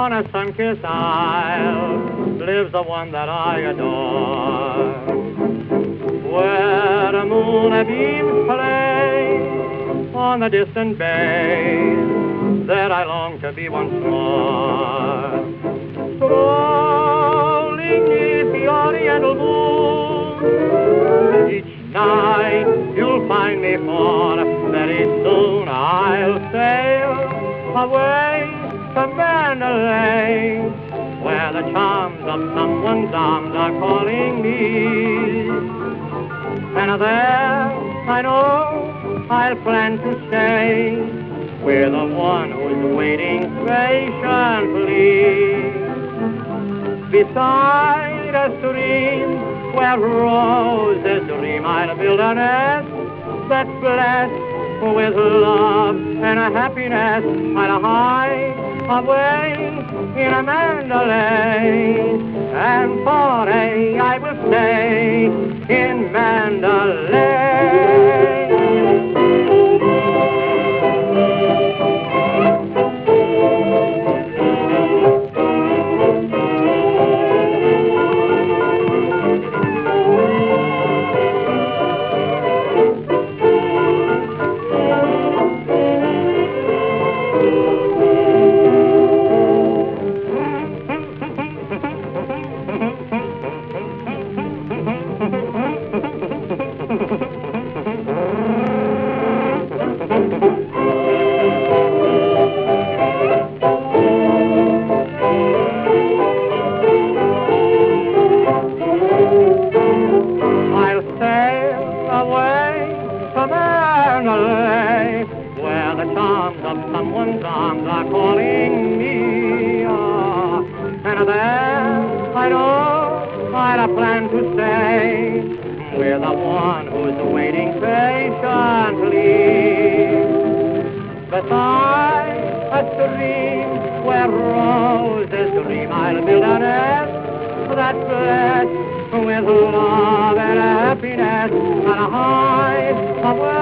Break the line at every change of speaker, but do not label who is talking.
On a sun-kissed isle lives the one that I adore, where the moonbeams play on the distant bay, that I long to be once more. Strolling neath the oriental moon, each night you'll find me, for very soon I'll sail away to Mandalay, where the charms of someone's arms are calling me. And there I know I'll plan to stay, with the one who's waiting patiently. Beside a stream where roses dream, I'll build a nest that's blessed with love and a happiness. I'll hide away in a Mandalay, and forever I will stay in Mandalay. Where the charms of someone's arms are calling me, and there I know I'll plan to stay, with the one who's waiting patiently. Beside a stream where roses dream, I'll build a nest that's blessed with love and happiness, and a hide away